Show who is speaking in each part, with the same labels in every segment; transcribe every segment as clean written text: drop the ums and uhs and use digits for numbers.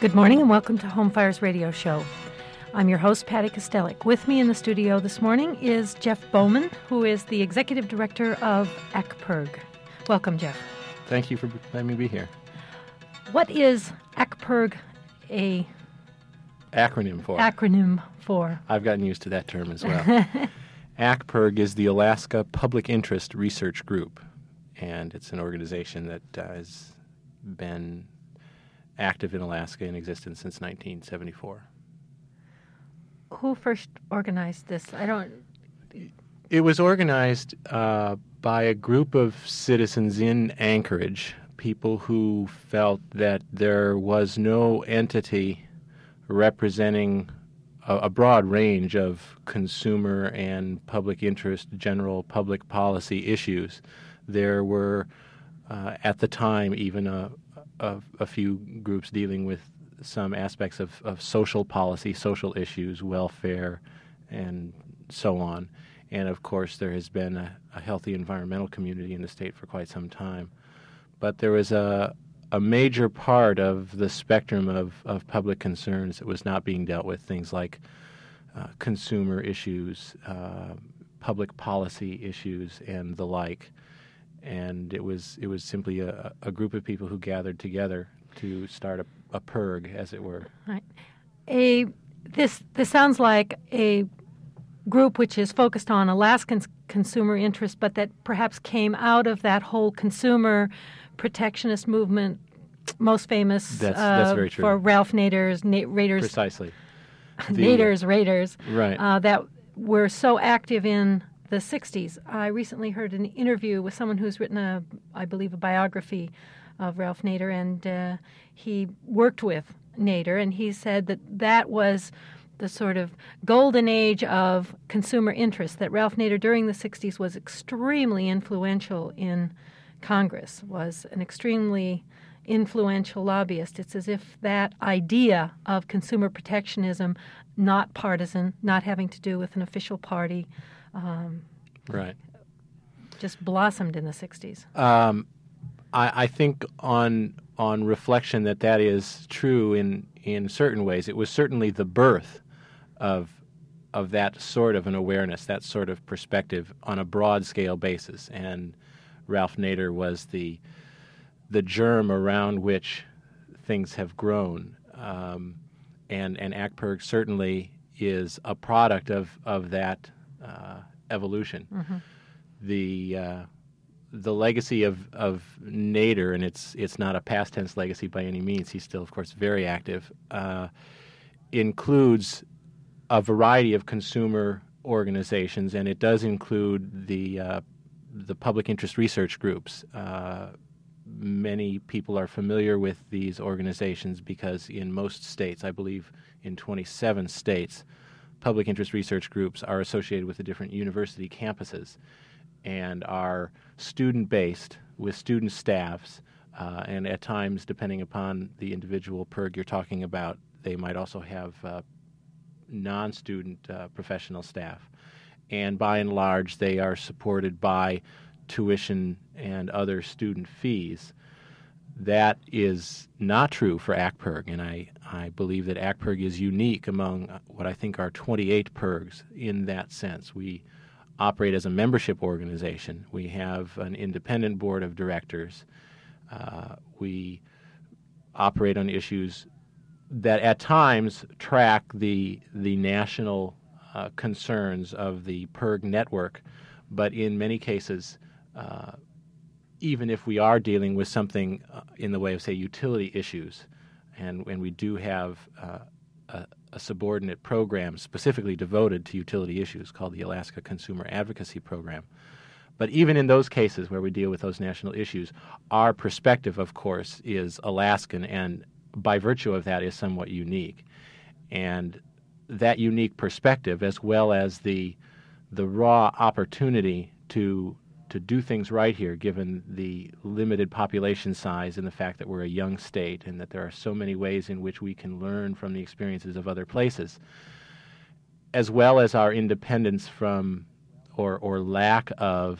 Speaker 1: Good morning and welcome to Home Fire's radio show. I'm your host, Patty Kostelik. With me in the studio this morning is Jeff Bowman, who is the Executive Director of ACPIRG. Welcome, Jeff.
Speaker 2: Thank you for letting me be here.
Speaker 1: What is ACPIRG a
Speaker 2: acronym for? I've gotten used to that term as well. ACPIRG is the Alaska Public Interest Research Group, and it's an organization that has been active in Alaska in existence since 1974.
Speaker 1: Who first organized this?
Speaker 2: It was organized by a group of citizens in Anchorage, people who felt that there was no entity representing a broad range of consumer and public interest, general public policy issues. There were, at the time, even a few groups dealing with some aspects of social policy, social issues, welfare, and so on. And, of course, there has been a healthy environmental community in the state for quite some time. But there was a major part of the spectrum of public concerns that was not being dealt with, things like consumer issues, public policy issues, and the like. And it was simply a group of people who gathered together to start a PIRG, as it were.
Speaker 1: Right. This sounds like a group which is focused on Alaskan consumer interest, but that perhaps came out of that whole consumer protectionist movement, most famous
Speaker 2: that's very true.
Speaker 1: For Ralph Nader's Raiders.
Speaker 2: Precisely.
Speaker 1: Nader's Raiders.
Speaker 2: Right.
Speaker 1: That were so active in the 60s. I recently heard an interview with someone who's written, I believe, a biography of Ralph Nader, and he worked with Nader, and he said that was the sort of golden age of consumer interest, that Ralph Nader during the 60s was extremely influential in Congress, was an extremely influential lobbyist. It's as if that idea of consumer protectionism, not partisan, not having to do with an official party,
Speaker 2: right,
Speaker 1: just blossomed in the 60s.
Speaker 2: I think on reflection that is true in certain ways. It was certainly the birth of that sort of an awareness, that sort of perspective on a broad scale basis. And Ralph Nader was the germ around which things have grown. And ACPIRG certainly is a product of that evolution. Mm-hmm. The legacy of Nader, and it's not a past tense legacy by any means, he's still, of course, very active, includes a variety of consumer organizations, and it does include the public interest research groups. Many people are familiar with these organizations because in most states, I believe in 27 states, public interest research groups are associated with the different university campuses and are student-based with student staffs, and at times, depending upon the individual PIRG you're talking about, they might also have non-student professional staff. And by and large, they are supported by tuition and other student fees. That is not true for ACPIRG, and I believe that ACPIRG is unique among what I think are 28 PIRGs in that sense. We operate as a membership organization. We have an independent board of directors. We operate on issues that at times track the national concerns of the PIRG network, but in many cases, even if we are dealing with something in the way of, say, utility issues, and we do have a subordinate program specifically devoted to utility issues called the Alaska Consumer Advocacy Program. But even in those cases where we deal with those national issues, our perspective, of course, is Alaskan, and by virtue of that is somewhat unique. And that unique perspective, as well as the raw opportunity to do things right here, given the limited population size and the fact that we're a young state and that there are so many ways in which we can learn from the experiences of other places, as well as our independence from or lack of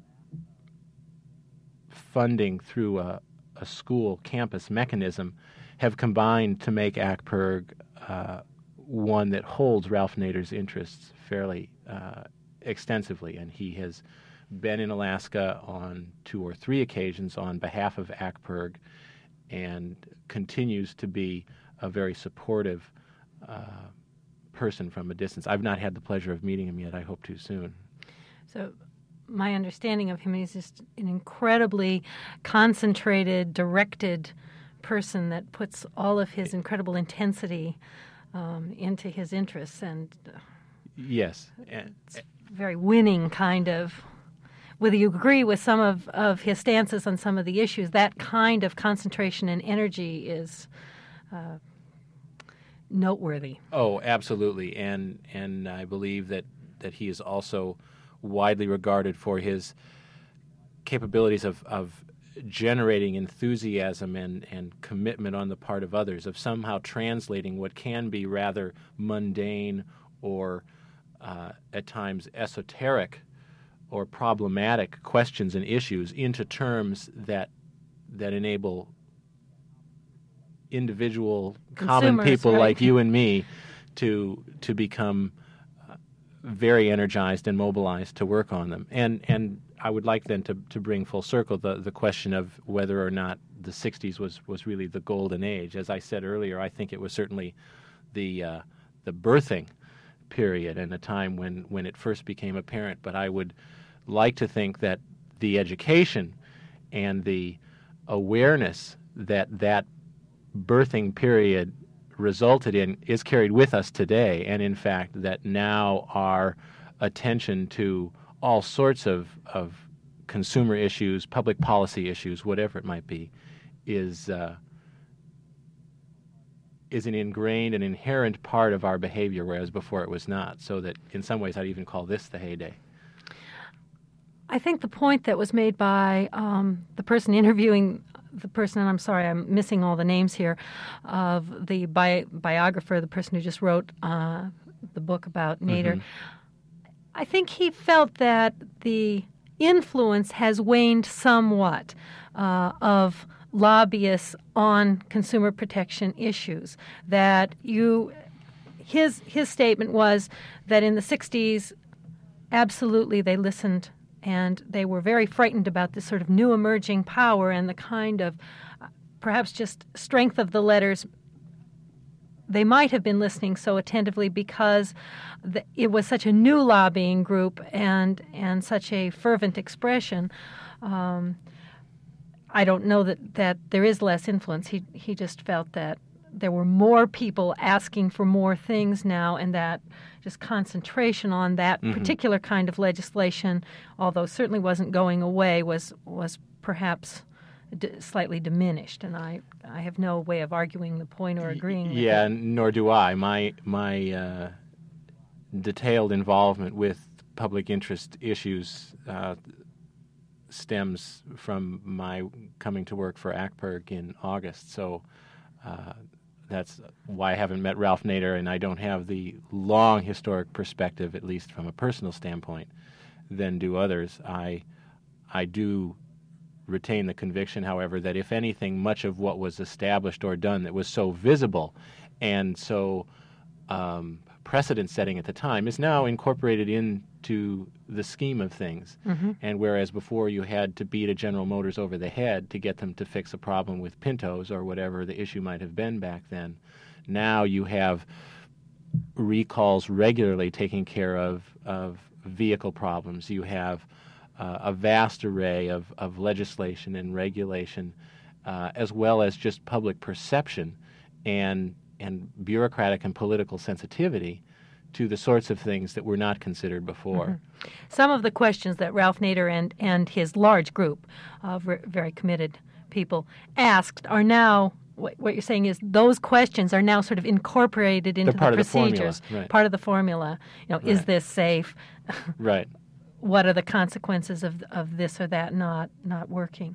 Speaker 2: funding through a school campus mechanism, have combined to make ACPERG one that holds Ralph Nader's interests fairly extensively, and he has been in Alaska on 2 or 3 occasions on behalf of ACPERG and continues to be a very supportive person from a distance. I've not had the pleasure of meeting him yet. I hope to soon.
Speaker 1: So my understanding of him is just an incredibly concentrated, directed person that puts all of his incredible intensity into his interests, and
Speaker 2: yes,
Speaker 1: it's very winning kind of. Whether you agree with some of his stances on some of the issues, that kind of concentration and energy is noteworthy.
Speaker 2: Oh, absolutely, and I believe that he is also widely regarded for his capabilities of generating enthusiasm and commitment on the part of others, of somehow translating what can be rather mundane or at times esoteric or problematic questions and issues into terms that enable individual common people
Speaker 1: right?
Speaker 2: like you and me to become very energized and mobilized to work on them. And I would like then to bring full circle the question of whether or not the 60s was really the golden age. As I said earlier, I think it was certainly the birthing period and a time when it first became apparent. But I would like to think that the education and the awareness that birthing period resulted in is carried with us today, and in fact that now our attention to all sorts of consumer issues, public policy issues, whatever it might be, is an ingrained and inherent part of our behavior, whereas before it was not. So that in some ways I'd even call this the heyday.
Speaker 1: I think the point that was made by the person interviewing the person, and I'm sorry, I'm missing all the names here, of the biographer, the person who just wrote the book about Nader,
Speaker 2: Mm-hmm.
Speaker 1: I think he felt that the influence has waned somewhat of lobbyists on consumer protection issues. That his statement was that in the 60s, absolutely they listened and they were very frightened about this sort of new emerging power and the kind of perhaps just strength of the letters. They might have been listening so attentively because it was such a new lobbying group and such a fervent expression. I don't know that there is less influence. He just felt that there were more people asking for more things now, and that just concentration on that particular kind of legislation, although certainly wasn't going away, was perhaps slightly diminished. And I have no way of arguing the point or agreeing with it.
Speaker 2: Yeah, nor do I. My detailed involvement with public interest issues stems from my coming to work for ACPERG in August. So that's why I haven't met Ralph Nader, and I don't have the long historic perspective, at least from a personal standpoint, than do others. I do retain the conviction, however, that if anything, much of what was established or done that was so visible and so precedent-setting at the time is now incorporated into the scheme of things. Mm-hmm. And whereas before you had to beat a General Motors over the head to get them to fix a problem with Pintos or whatever the issue might have been back then, now you have recalls regularly taking care of vehicle problems. You have a vast array of legislation and regulation, as well as just public perception and bureaucratic and political sensitivity to the sorts of things that were not considered before.
Speaker 1: Mm-hmm. Some of the questions that Ralph Nader and his large group of very committed people asked are now, what you're saying is those questions are now sort of incorporated into the procedures, part of the formula. Is this safe?
Speaker 2: Right.
Speaker 1: What are the consequences of this or that not working?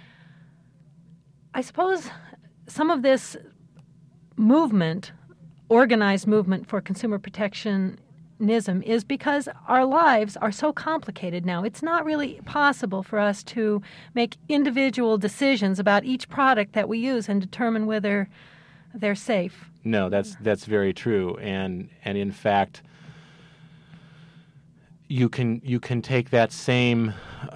Speaker 1: I suppose some of this movement, organized movement for consumer protectionism, is because our lives are so complicated now. It's not really possible for us to make individual decisions about each product that we use and determine whether they're safe.
Speaker 2: No, that's very true, and in fact, you can take that same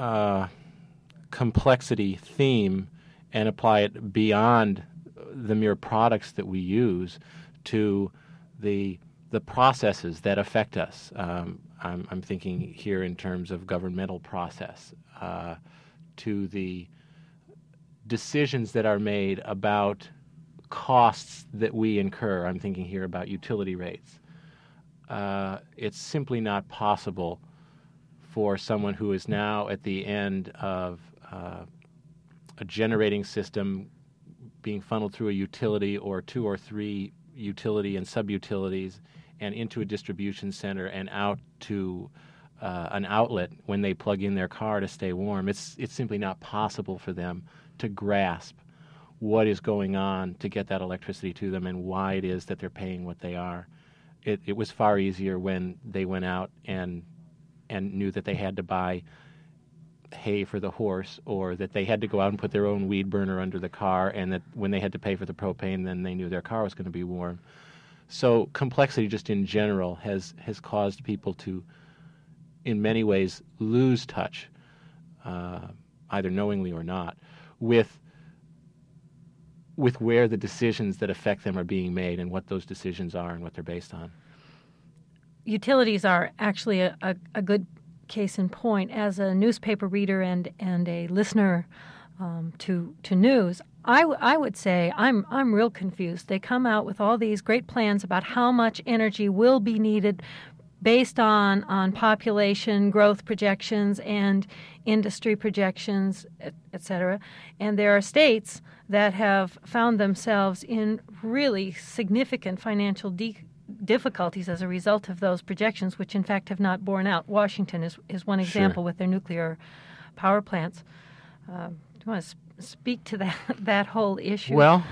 Speaker 2: complexity theme and apply it beyond the mere products that we use to the processes that affect us. I'm thinking here in terms of governmental process, to the decisions that are made about costs that we incur. I'm thinking here about utility rates. It's simply not possible for someone who is now at the end of a generating system being funneled through a utility or two or three utility and sub-utilities and into a distribution center and out to an outlet when they plug in their car to stay warm. It's simply not possible for them to grasp what is going on to get that electricity to them and why it is that they're paying what they are. It was far easier when they went out and knew that they had to buy hay for the horse, or that they had to go out and put their own weed burner under the car, and that when they had to pay for the propane, then they knew their car was going to be warm. So complexity just in general has caused people to, in many ways, lose touch, either knowingly or not, with where the decisions that affect them are being made and what those decisions are and what they're based on.
Speaker 1: Utilities are actually a good case in point. As a newspaper reader and a listener to news, I would say I'm real confused. They come out with all these great plans about how much energy will be needed based on population growth projections and industry projections, et cetera. And there are states that have found themselves in really significant financial difficulties as a result of those projections, which in fact have not borne out. Washington is one example. Sure. With their nuclear power plants. Do you want to speak to that whole issue?
Speaker 2: Well,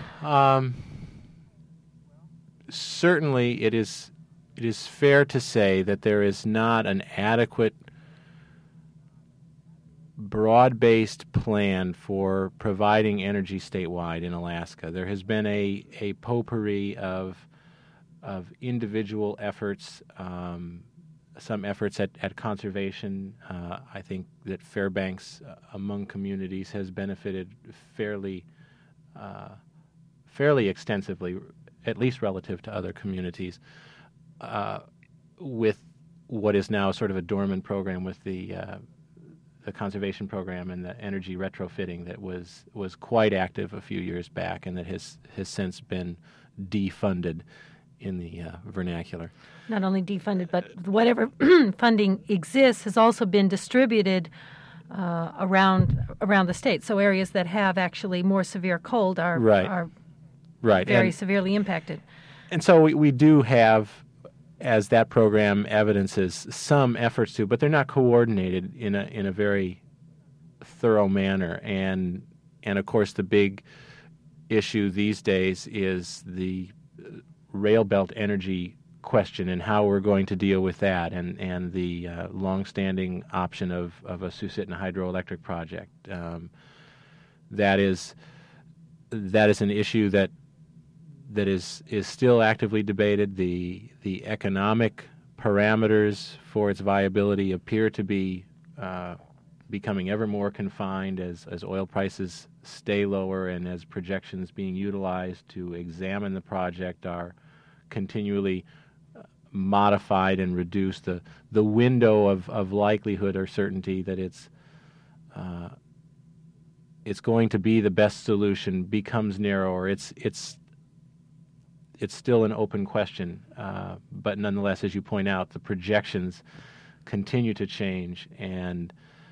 Speaker 2: certainly it is fair to say that there is not an adequate broad-based plan for providing energy statewide in Alaska. There has been a potpourri of individual efforts, some efforts at conservation. I think that Fairbanks among communities has benefited fairly extensively, at least relative to other communities, with what is now sort of a dormant program with the conservation program and the energy retrofitting that was quite active a few years back and that has since been defunded in the vernacular.
Speaker 1: Not only defunded, but whatever funding exists has also been distributed around the state. So areas that have actually more severe cold are very severely impacted.
Speaker 2: And so we do have, as that program evidences, some efforts to, but they're not coordinated in a very thorough manner. And of course, the big issue these days is the rail belt energy question and how we're going to deal with that, and the longstanding option of a Susitna hydroelectric project. That is an issue that is still actively debated. The economic parameters for its viability appear to be becoming ever more confined as oil prices stay lower and as projections being utilized to examine the project are continually modified and reduced. The window of likelihood or certainty that it's going to be the best solution becomes narrower. It's still an open question, but nonetheless, as you point out, the projections continue to change, and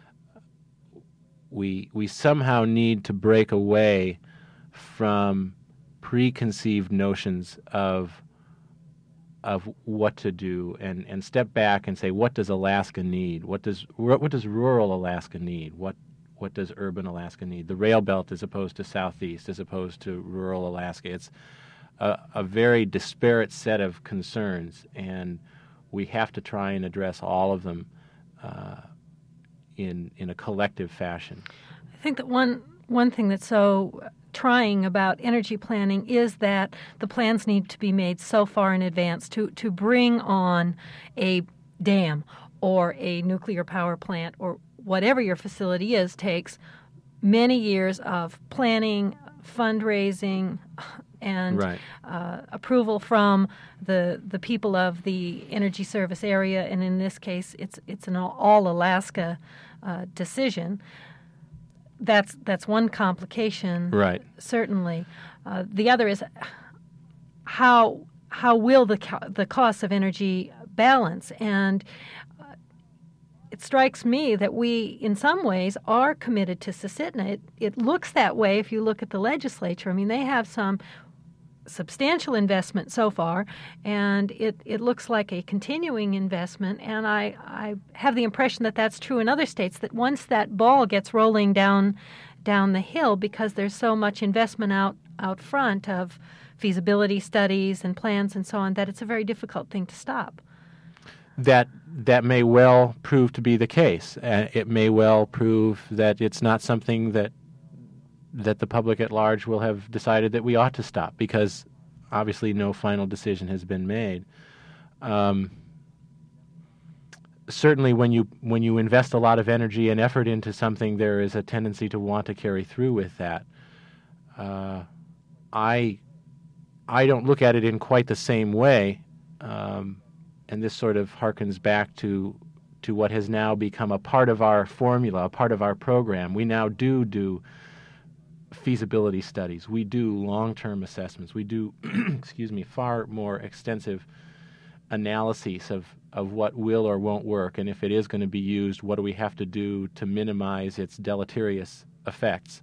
Speaker 2: we somehow need to break away from preconceived notions of what to do and step back and say, what does Alaska need? What does rural Alaska need? What does urban Alaska need? The rail belt as opposed to southeast, as opposed to rural Alaska. It's a very disparate set of concerns, and we have to try and address all of them in a collective fashion.
Speaker 1: I think that one one thing that's so trying about energy planning is that the plans need to be made so far in advance to bring on a dam or a nuclear power plant or whatever your facility is takes many years of planning, fundraising, and
Speaker 2: Right.
Speaker 1: approval from the people of the energy service area. And in this case, it's an all Alaska decision. That's one complication,
Speaker 2: Right.
Speaker 1: certainly. The other is how will the costs of energy balance? And it strikes me that we, in some ways, are committed to Susitna. It looks that way if you look at the legislature. I mean, they have some substantial investment so far, and it looks like a continuing investment. And I have the impression that that's true in other states, that once that ball gets rolling down the hill, because there's so much investment out front of feasibility studies and plans and so on, that it's a very difficult thing to stop.
Speaker 2: That may well prove to be the case. It may well prove that it's not something that the public at large will have decided that we ought to stop, because obviously no final decision has been made. Certainly when you invest a lot of energy and effort into something, there is a tendency to want to carry through with that. I don't look at it in quite the same way, and this sort of harkens back to what has now become a part of our formula, a part of our program. We now do feasibility studies. We do long-term assessments. We do, far more extensive analyses of what will or won't work, and if it is going to be used, what do we have to do to minimize its deleterious effects.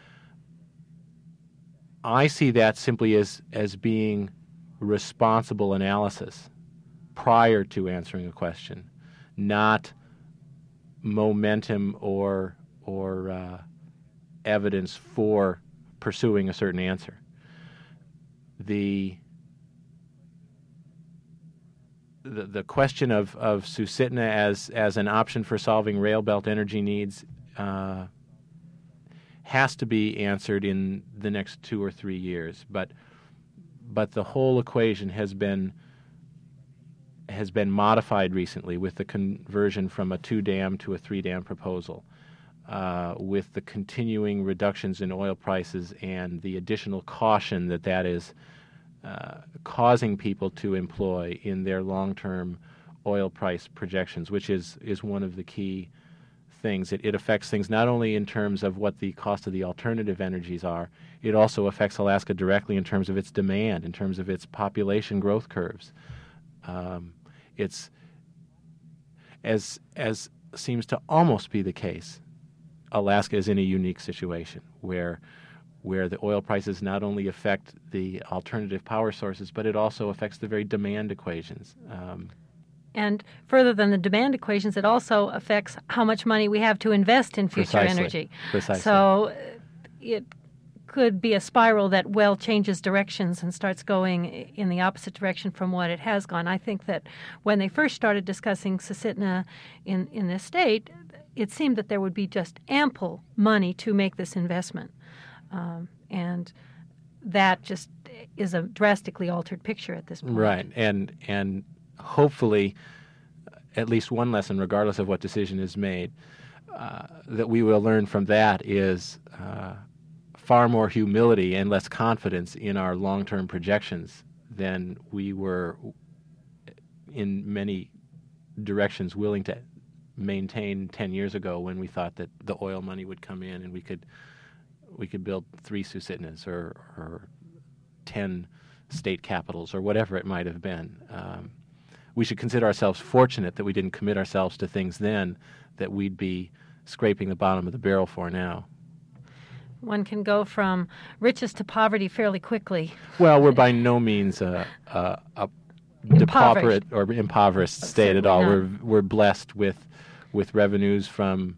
Speaker 2: I see that simply as being responsible analysis prior to answering a question, not momentum or evidence for pursuing a certain answer. The question of Susitna as an option for solving rail belt energy needs has to be answered in the next 2 or 3 years, but the whole equation has been modified recently with the conversion from a 2-dam to a 3-dam proposal, with the continuing reductions in oil prices and the additional caution that is causing people to employ in their long-term oil price projections, which is one of the key things. It affects things not only in terms of what the cost of the alternative energies are, it also affects Alaska directly in terms of its demand, in terms of its population growth curves. It's, as seems to almost be the case, Alaska is in a unique situation where the oil prices not only affect the alternative power sources, but it also affects the very demand equations.
Speaker 1: And further than the demand equations, it also affects how much money we have to invest in future energy.
Speaker 2: Precisely.
Speaker 1: So it could be a spiral that changes directions and starts going in the opposite direction from what it has gone. I think that when they first started discussing Susitna in this state, it seemed that there would be just ample money to make this investment. And that just is a drastically altered picture at this point.
Speaker 2: Right, and hopefully at least one lesson, regardless of what decision is made, that we will learn from that is far more humility and less confidence in our long-term projections than we were in many directions willing to maintain 10 years ago, when we thought that the oil money would come in and we could build 3 Susitnas or 10 state capitals or whatever it might have been. We should consider ourselves fortunate that we didn't commit ourselves to things then that we'd be scraping the bottom of the barrel for now.
Speaker 1: One can go from riches to poverty fairly quickly.
Speaker 2: Well, we're by no means a depauperate or impoverished state at all. We're blessed with revenues from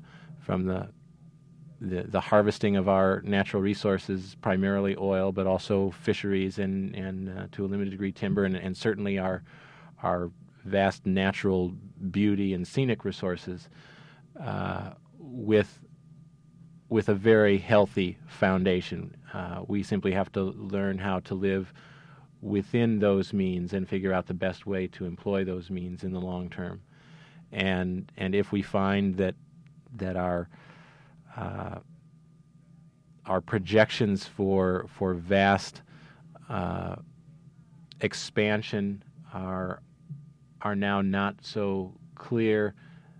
Speaker 2: the harvesting of our natural resources, primarily oil, but also fisheries and to a limited degree timber, and certainly our vast natural beauty and scenic resources, with with a very healthy foundation. We simply have to learn how to live within those means and figure out the best way to employ those means in the long term. And if we find that our projections for vast expansion are now not so clear,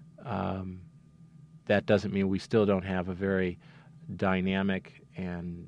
Speaker 2: that doesn't mean we still don't have a very dynamic and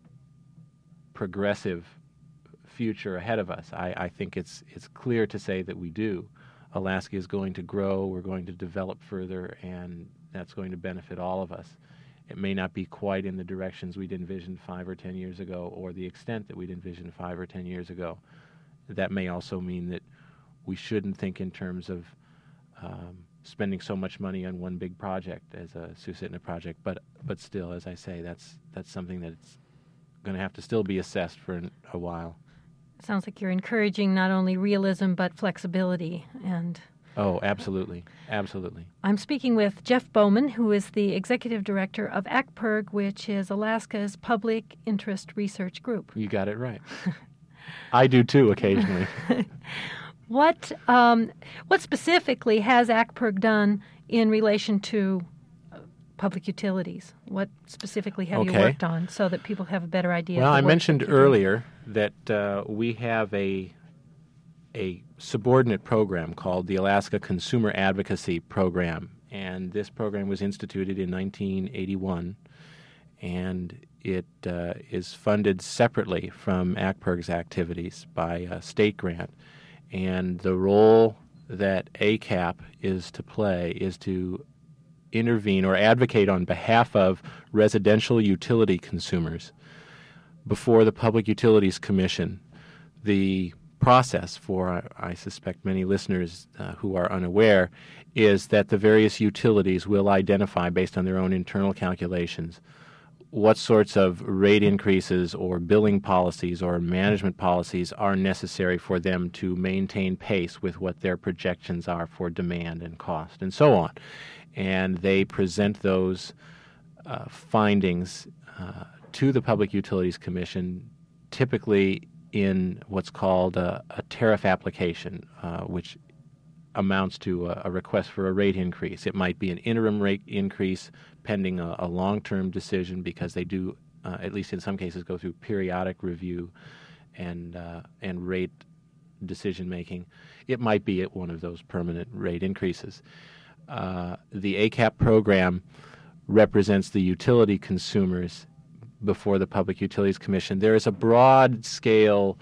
Speaker 2: progressive future ahead of us. I think it's clear to say that we do. Alaska is going to grow, we're going to develop further, and that's going to benefit all of us. It may not be quite in the directions we'd envisioned 5 or 10 years ago, or the extent that we'd envisioned 5 or 10 years ago. That may also mean that we shouldn't think in terms of spending so much money on one big project as a Susitna project, but still, as I say, that's something that's going to have to still be assessed for a while.
Speaker 1: Sounds like you're encouraging not only realism but flexibility. And
Speaker 2: oh, absolutely, absolutely.
Speaker 1: I'm speaking with Jeff Bowman, who is the executive director of ACPIRG, which is Alaska's public interest research group.
Speaker 2: You got it right. I do too, occasionally.
Speaker 1: What specifically has ACPIRG done in relation to public utilities? What specifically have you worked on so that people have a better idea?
Speaker 2: Well, I mentioned earlier that we have a subordinate program called the Alaska Consumer Advocacy Program, and this program was instituted in 1981, and it is funded separately from ACPIRG's activities by a state grant. And the role that ACAP is to play is to intervene or advocate on behalf of residential utility consumers before the Public Utilities Commission. The process for, I suspect, many listeners who are unaware, is that the various utilities will identify, based on their own internal calculations, what sorts of rate increases or billing policies or management policies are necessary for them to maintain pace with what their projections are for demand and cost and so on. And they present those findings to the Public Utilities Commission, typically in what's called a tariff application, which amounts to a request for a rate increase. It might be an interim rate increase pending a long-term decision, because they do, at least in some cases, go through periodic review and rate decision-making. It might be at one of those permanent rate increases. The ACAP program represents the utility consumers before the Public Utilities Commission. There is a broad-scale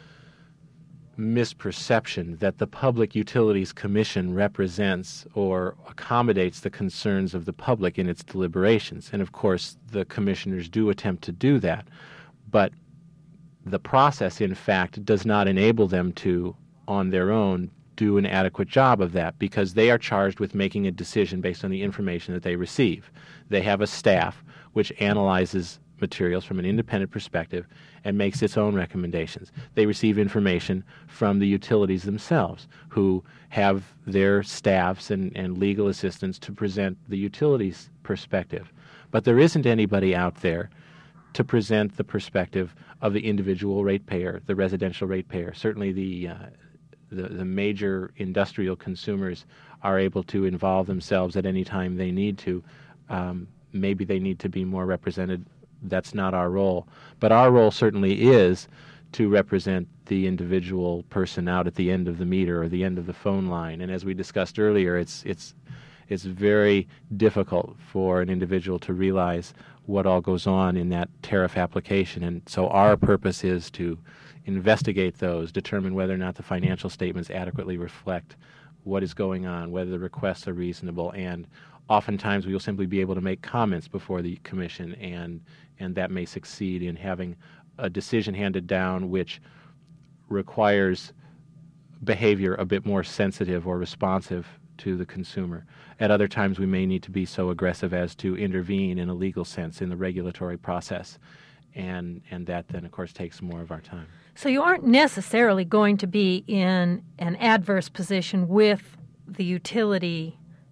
Speaker 2: misperception that the Public Utilities Commission represents or accommodates the concerns of the public in its deliberations. And of course, the commissioners do attempt to do that. But the process, in fact, does not enable them to, on their own, do an adequate job of that, because they are charged with making a decision based on the information that they receive. They have a staff which analyzes materials from an independent perspective and makes its own recommendations. They receive information from the utilities themselves, who have their staffs and legal assistants to present the utilities' perspective. But there isn't anybody out there to present the perspective of the individual ratepayer, the residential ratepayer. Certainly the major industrial consumers are able to involve themselves at any time they need to. Maybe they need to be more represented. That's not our role. But our role certainly is to represent the individual person out at the end of the meter or the end of the phone line. And as we discussed earlier, it's very difficult for an individual to realize what all goes on in that tariff application. And so our purpose is to investigate those, determine whether or not the financial statements adequately reflect what is going on, whether the requests are reasonable, and oftentimes we will simply be able to make comments before the commission, and that may succeed in having a decision handed down which requires behavior a bit more sensitive or responsive to the consumer. At other times we may need to be so aggressive as to intervene in a legal sense in the regulatory process, and that then of course takes more of our time.
Speaker 1: So you aren't necessarily going to be in an adverse position with the utility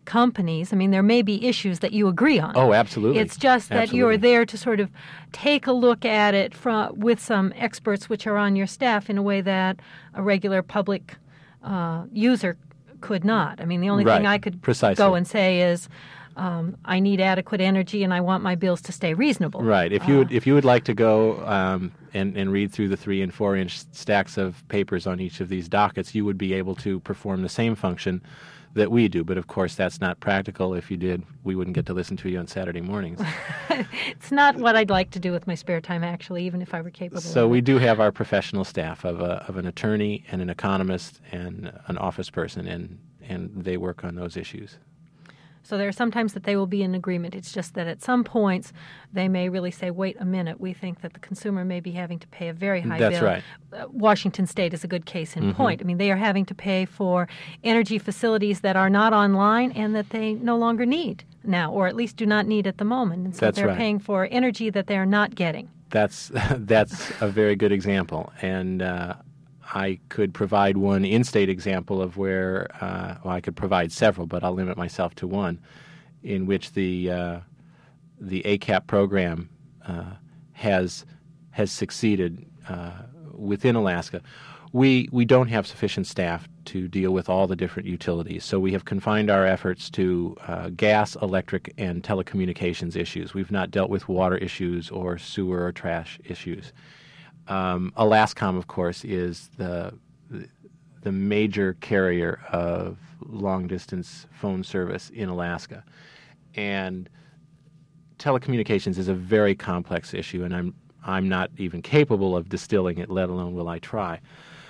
Speaker 1: companies. I mean, there may be issues that you agree on.
Speaker 2: Oh, absolutely.
Speaker 1: It's just that
Speaker 2: Absolutely.
Speaker 1: you're there to sort of take a look at it with some experts which are on your staff in a way that a regular public user could not. I mean, the only
Speaker 2: Right.
Speaker 1: thing I could
Speaker 2: Precisely.
Speaker 1: go and say is, I need adequate energy and I want my bills to stay reasonable.
Speaker 2: Right. If you would like to go and read through the 3 and 4 inch stacks of papers on each of these dockets, you would be able to perform the same function that we do. But of course, that's not practical. If you did, we wouldn't get to listen to you on Saturday mornings.
Speaker 1: It's not what I'd like to do with my spare time, actually, even if I were capable
Speaker 2: So
Speaker 1: of
Speaker 2: we
Speaker 1: it.
Speaker 2: do have our professional staff of an attorney and an economist and an office person, and they work on those issues.
Speaker 1: So there are some times that they will be in agreement. It's just that at some points they may really say, wait a minute, we think that the consumer may be having to pay a very high bill.
Speaker 2: That's right.
Speaker 1: Washington State is a good case in point. I mean, they are having to pay for energy facilities that are not online and that they no longer need now, or at least do not need at the moment. And so
Speaker 2: That's
Speaker 1: they're
Speaker 2: right.
Speaker 1: paying for energy that they're not getting.
Speaker 2: That's a very good example, and I could provide one in-state example of where I could provide several, but I'll limit myself to one, in which the ACAP program has succeeded within Alaska. We don't have sufficient staff to deal with all the different utilities, so we have confined our efforts to gas, electric, and telecommunications issues. We've not dealt with water issues or sewer or trash issues. Alascom, of course, is the major carrier of long-distance phone service in Alaska, and telecommunications is a very complex issue, and I'm not even capable of distilling it, let alone will I try.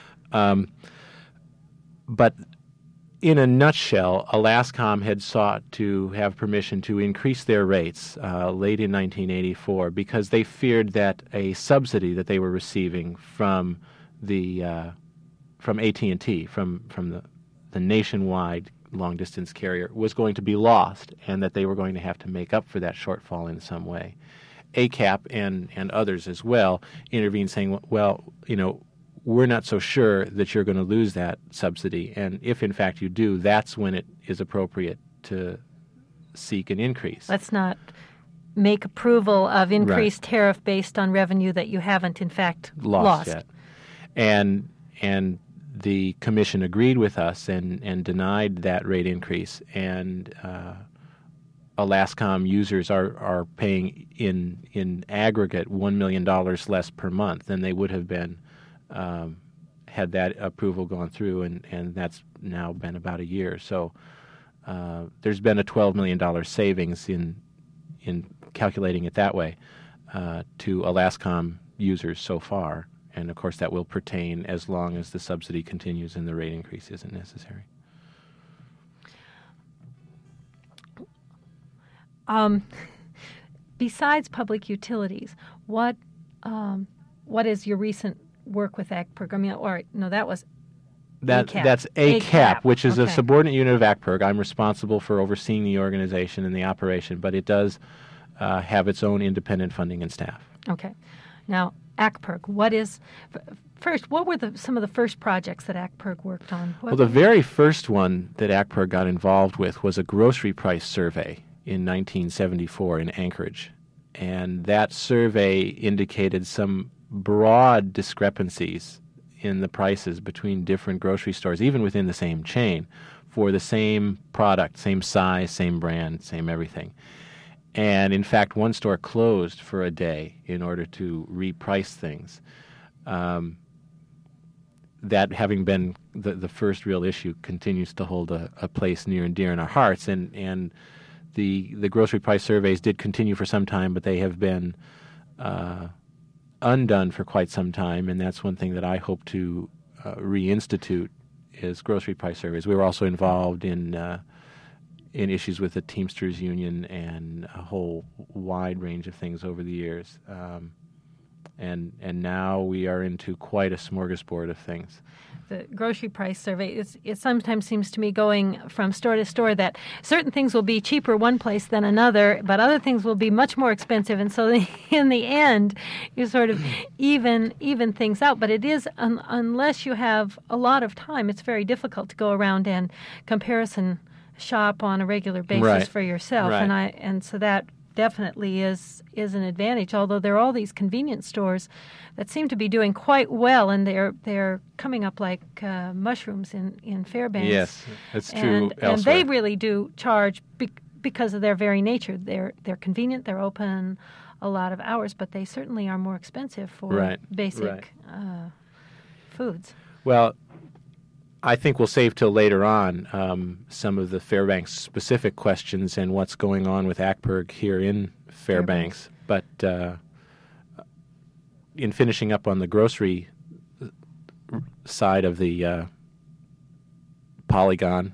Speaker 2: But in a nutshell, Alascom had sought to have permission to increase their rates late in 1984 because they feared that a subsidy that they were receiving from AT&T, from the nationwide long-distance carrier, was going to be lost, and that they were going to have to make up for that shortfall in some way. ACAP and others as well intervened, saying, well, we're not so sure that you're going to lose that subsidy, and if in fact you do, that's when it is appropriate to seek an increase.
Speaker 1: Let's not make approval of increased tariff based on revenue that you haven't in fact lost.
Speaker 2: Yet. And the commission agreed with us and denied that rate increase, and Alascom users are paying in aggregate $1 million less per month than they would have been had that approval gone through, and that's now been about a year. So there's been a $12 million savings in calculating it that way to Alascom users so far. And, of course, that will pertain as long as the subsidy continues and the rate increase isn't necessary.
Speaker 1: Besides public utilities, what is your recent work with ACPERG? I mean, all right, no, that was ACAP.
Speaker 2: That's ACAP, which is a
Speaker 1: Okay.
Speaker 2: subordinate unit of ACPERG. I'm responsible for overseeing the organization and the operation, but it does have its own independent funding and staff.
Speaker 1: Okay. Now, ACPERG, what were some of the first projects that ACPERG worked on?
Speaker 2: Well, the very first one that ACPERG got involved with was a grocery price survey in 1974 in Anchorage. And that survey indicated some broad discrepancies in the prices between different grocery stores, even within the same chain, for the same product, same size, same brand, same everything. And in fact, one store closed for a day in order to reprice things. That having been the first real issue continues to hold a place near and dear in our hearts. And the grocery price surveys did continue for some time, but they have been undone for quite some time. And that's one thing that I hope to reinstitute is grocery price surveys. We were also involved in issues with the Teamsters Union and a whole wide range of things over the years. And now we are into quite a smorgasbord of things.
Speaker 1: The grocery price survey, it sometimes seems to me going from store to store that certain things will be cheaper one place than another, but other things will be much more expensive. And so in the end, you sort of even things out. But it is, unless you have a lot of time, it's very difficult to go around and shop on a regular basis
Speaker 2: Right.
Speaker 1: for yourself,
Speaker 2: Right.
Speaker 1: and so that definitely is an advantage. Although there are all these convenience stores that seem to be doing quite well, and they're coming up like mushrooms in Fairbanks.
Speaker 2: Yes, that's true
Speaker 1: and
Speaker 2: elsewhere.
Speaker 1: they really do charge because of their very nature. They're convenient. They're open a lot of hours, but they certainly are more expensive for
Speaker 2: Right,
Speaker 1: basic foods.
Speaker 2: Well, I think we'll save till later on some of the Fairbanks-specific questions and what's going on with ACPERG here in Fairbanks. But in finishing up on the grocery side of the polygon,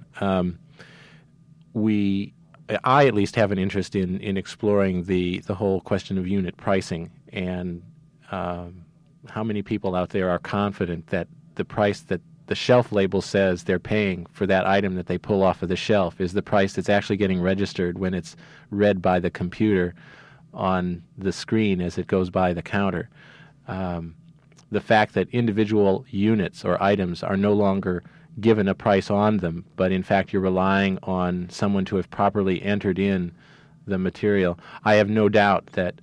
Speaker 2: I at least have an interest in exploring the whole question of unit pricing and how many people out there are confident that the price that the shelf label says they're paying for that item that they pull off of the shelf is the price that's actually getting registered when it's read by the computer on the screen as it goes by the counter. The fact that individual units or items are no longer given a price on them, but in fact you're relying on someone to have properly entered in the material. I have no doubt that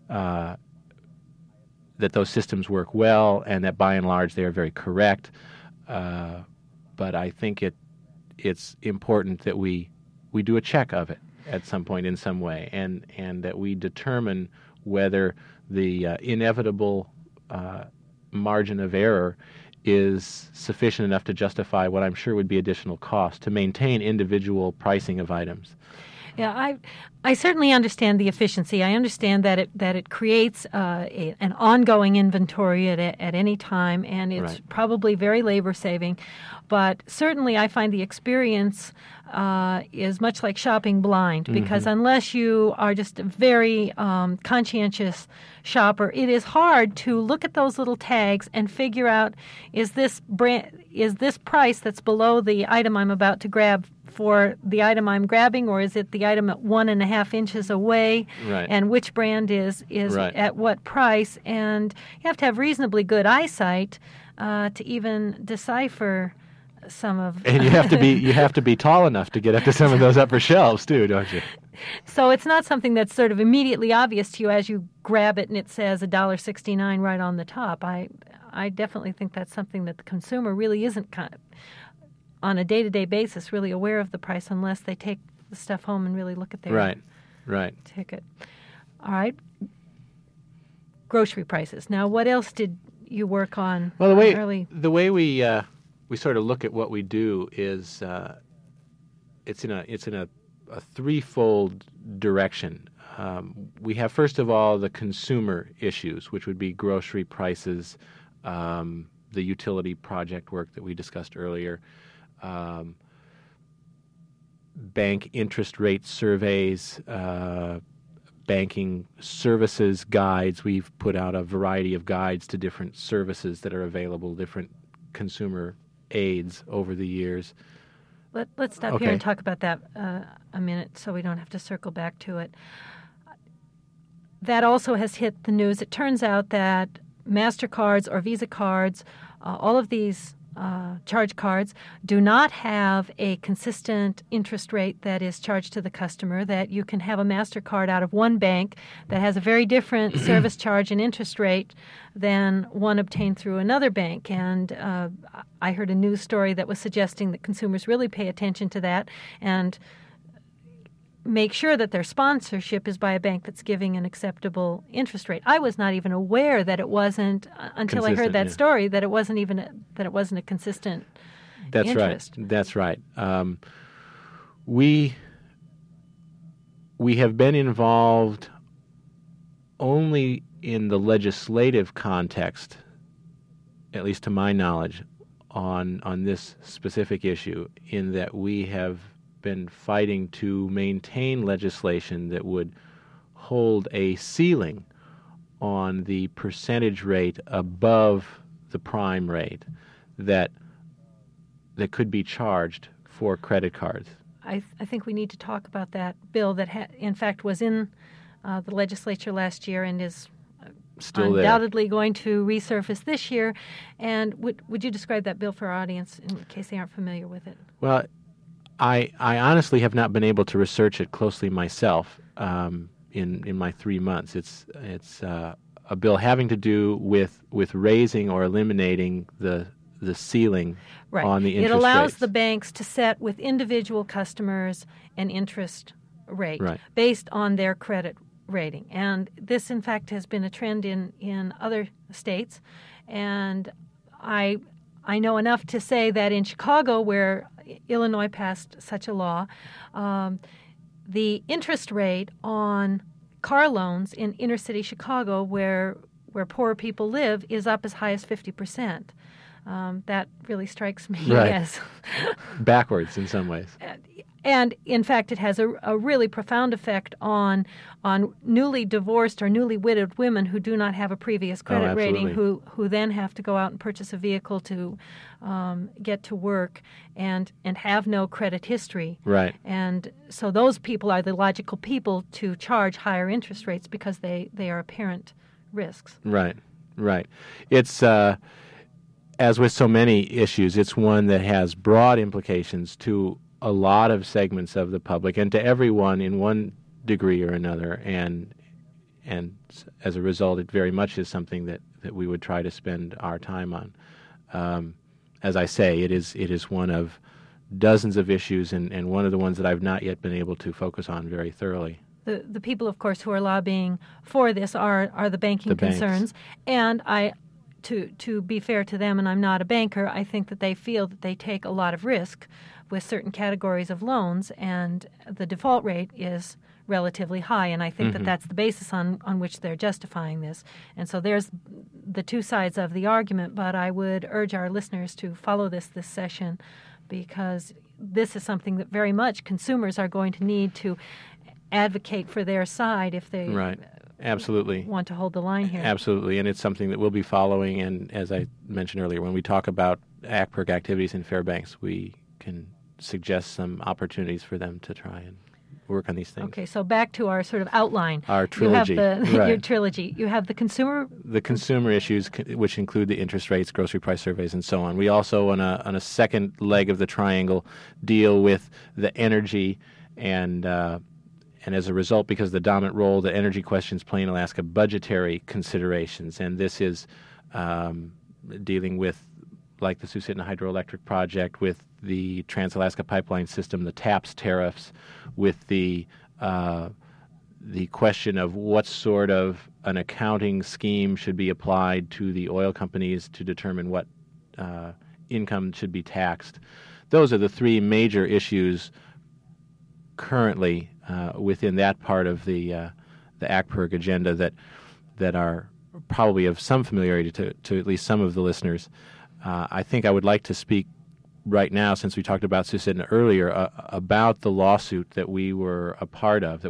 Speaker 2: that those systems work well and that by and large they are very correct. But I think it's important that we do a check of it at some point in some way, and that we determine whether the inevitable margin of error is sufficient enough to justify what I'm sure would be additional cost to maintain individual pricing of items.
Speaker 1: Yeah, I certainly understand the efficiency. I understand that it creates an ongoing inventory at any time, and it's
Speaker 2: Right.
Speaker 1: probably very labor saving. But certainly, I find the experience is much like shopping blind, because unless you are just a very conscientious shopper, it is hard to look at those little tags and figure out is this price that's below the item I'm about to grab for the item I'm grabbing, or is it the item at 1.5 inches away?
Speaker 2: Right.
Speaker 1: And which brand is
Speaker 2: Right.
Speaker 1: at what price? And you have to have reasonably good eyesight to even decipher some of.
Speaker 2: And you have to be tall enough to get up to some of those upper shelves too, don't you?
Speaker 1: So it's not something that's sort of immediately obvious to you as you grab it and it says $1.69 right on the top. I definitely think that's something that the consumer really isn't on a day-to-day basis really aware of the price unless they take the stuff home and really look at their
Speaker 2: Right.
Speaker 1: ticket. All right. Grocery prices. Now, what else did you work on?
Speaker 2: Well,
Speaker 1: early?
Speaker 2: the way we sort of look at what we do is it's in a threefold direction. We have, first of all, the consumer issues, which would be grocery prices, the utility project work that we discussed earlier, bank interest rate surveys, banking services guides. We've put out a variety of guides to different services that are available, different consumer aids over the years.
Speaker 1: Let's stop here and talk about that a minute so we don't have to circle back to it. That also has hit the news. It turns out that MasterCards or Visa cards, all of these charge cards, do not have a consistent interest rate that is charged to the customer, that you can have a MasterCard out of one bank that has a very different service charge and interest rate than one obtained through another bank. And I heard a news story that was suggesting that consumers really pay attention to that and make sure that their sponsorship is by a bank that's giving an acceptable interest rate. I was not even aware that it wasn't until I heard that story that it wasn't a consistent interest.
Speaker 2: That's right. We have been involved only in the legislative context, at least to my knowledge, on this specific issue, in that we have been fighting to maintain legislation that would hold a ceiling on the percentage rate above the prime rate that could be charged for credit cards.
Speaker 1: I think we need to talk about that bill that in fact was in the legislature last year and is
Speaker 2: still
Speaker 1: undoubtedly going to resurface this year. And would you describe that bill for our audience in case they aren't familiar with it?
Speaker 2: Well, I honestly have not been able to research it closely myself in my 3 months. It's a bill having to do with raising or eliminating the ceiling
Speaker 1: Right.
Speaker 2: on the interest
Speaker 1: It allows
Speaker 2: rates.
Speaker 1: the banks to set with individual customers an interest rate
Speaker 2: Right.
Speaker 1: based on their credit rating. And this, in fact, has been a trend in other states. And I know enough to say that in Chicago, where Illinois passed such a law, the interest rate on car loans in inner city Chicago, where poorer people live, is up as high as 50%. That really strikes me
Speaker 2: Right.
Speaker 1: as
Speaker 2: Backwards in some ways.
Speaker 1: And in fact, it has a really profound effect on newly divorced or newly widowed women who do not have a previous credit rating,
Speaker 2: absolutely.
Speaker 1: who then have to go out and purchase a vehicle to get to work and have no credit history.
Speaker 2: Right.
Speaker 1: And so those people are the logical people to charge higher interest rates because they are apparent risks.
Speaker 2: Right. Right. It's as with so many issues, it's one that has broad implications to a lot of segments of the public and to everyone in one degree or another, and as a result, it very much is something that we would try to spend our time on. As I say, it is one of dozens of issues, and one of the ones that I've not yet been able to focus on very thoroughly.
Speaker 1: The people, of course, who are lobbying for this are the banking concerns, and to be fair to them, and I'm not a banker, I think that they feel that they take a lot of risk with certain categories of loans, and the default rate is relatively high, and I think that that's the basis on which they're justifying this. And so there's the two sides of the argument, but I would urge our listeners to follow this session, because this is something that very much consumers are going to need to advocate for their side if they
Speaker 2: Right. Absolutely.
Speaker 1: want to hold the line here.
Speaker 2: Absolutely, and it's something that we'll be following, and as I mentioned earlier, when we talk about ACPERG activities in Fairbanks, we can suggest some opportunities for them to try and work on these things.
Speaker 1: Okay, so back to our sort of outline.
Speaker 2: Our trilogy.
Speaker 1: You have your
Speaker 2: Right.
Speaker 1: trilogy. You have the consumer.
Speaker 2: The consumer issues, which include the interest rates, grocery price surveys, and so on. We also, on a second leg of the triangle, deal with the energy and as a result, because of the dominant role that energy questions play in Alaska, budgetary considerations. And this is dealing with, like the Susitna Hydroelectric Project, with the Trans-Alaska Pipeline System, the TAPS tariffs, with the question of what sort of an accounting scheme should be applied to the oil companies to determine what income should be taxed. Those are the three major issues currently within that part of the ACPERG agenda that are probably of some familiarity to at least some of the listeners. I think I would like to speak right now, since we talked about Susitna earlier, about the lawsuit that we are a part of,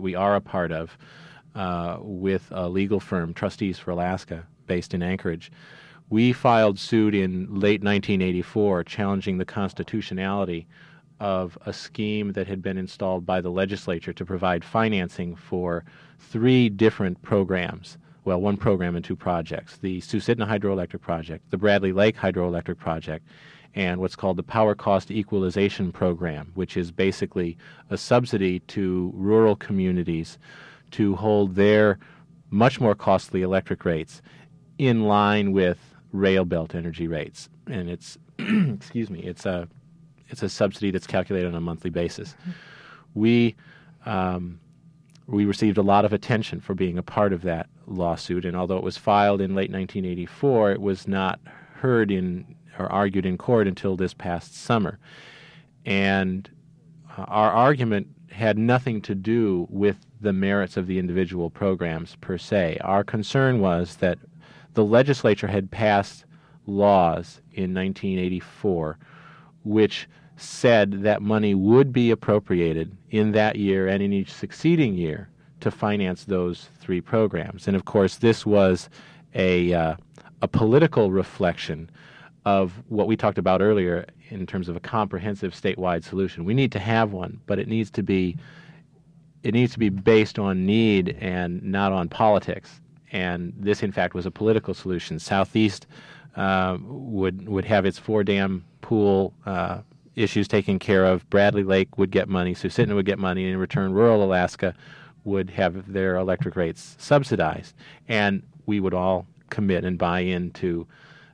Speaker 2: with a legal firm, Trustees for Alaska, based in Anchorage. We filed suit in late 1984 challenging the constitutionality of a scheme that had been installed by the legislature to provide financing for three different programs. Well, one program and two projects: the Susitna Hydroelectric Project, the Bradley Lake Hydroelectric Project, and what's called the Power Cost Equalization Program, which is basically a subsidy to rural communities to hold their much more costly electric rates in line with rail belt energy rates. And it's it's a subsidy that's calculated on a monthly basis. We received a lot of attention for being a part of that lawsuit, and although it was filed in late 1984, it was not heard in or argued in court until this past summer. And our argument had nothing to do with the merits of the individual programs per se. Our concern was that the legislature had passed laws in 1984 which said that money would be appropriated in that year and in each succeeding year to finance those three programs. And of course, this was a political reflection of what we talked about earlier in terms of a comprehensive statewide solution. We need to have one, but it needs to be based on need and not on politics. And this, in fact, was a political solution. Southeast would have its 4-dam pool issues taken care of, Bradley Lake would get money, Susitna would get money, and in return rural Alaska would have their electric rates subsidized. And we would all commit and buy into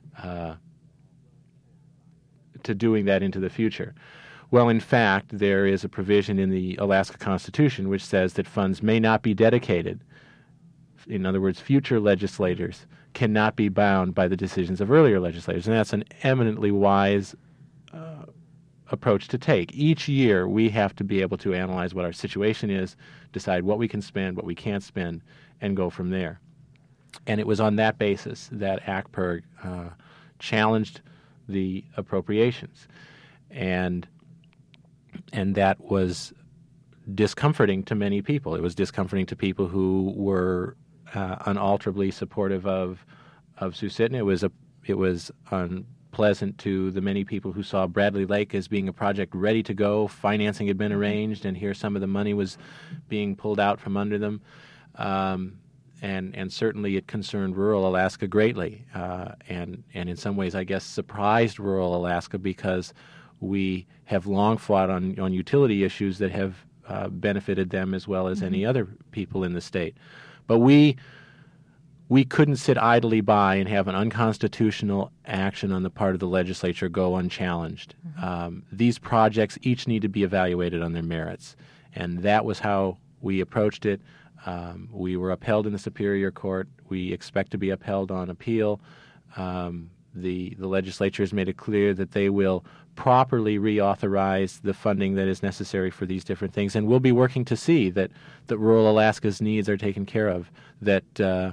Speaker 2: to doing that into the future. Well, in fact, there is a provision in the Alaska Constitution which says that funds may not be dedicated. In other words, future legislators cannot be bound by the decisions of earlier legislators, and that's an eminently wise approach to take. Each year, we have to be able to analyze what our situation is, decide what we can spend, what we can't spend, and go from there. And it was on that basis that ACPERG challenged the appropriations, and that was discomforting to many people. It was discomforting to people who were unalterably supportive of Susitna. It was unpleasant to the many people who saw Bradley Lake as being a project ready to go. Financing had been arranged, and here some of the money was being pulled out from under them. And certainly it concerned rural Alaska greatly, and in some ways, I guess, surprised rural Alaska, because we have long fought on utility issues that have benefited them as well as any other people in the state. But we couldn't sit idly by and have an unconstitutional action on the part of the legislature go unchallenged. These projects each need to be evaluated on their merits, and that was how we approached it. We were upheld in the Superior Court. We expect to be upheld on appeal. The legislature has made it clear that they will properly reauthorize the funding that is necessary for these different things, and we'll be working to see that rural Alaska's needs are taken care of, that the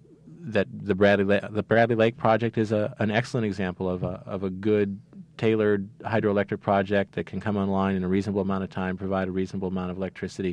Speaker 2: Bradley Lake project is an excellent example of a good tailored hydroelectric project that can come online in a reasonable amount of time, provide a reasonable amount of electricity.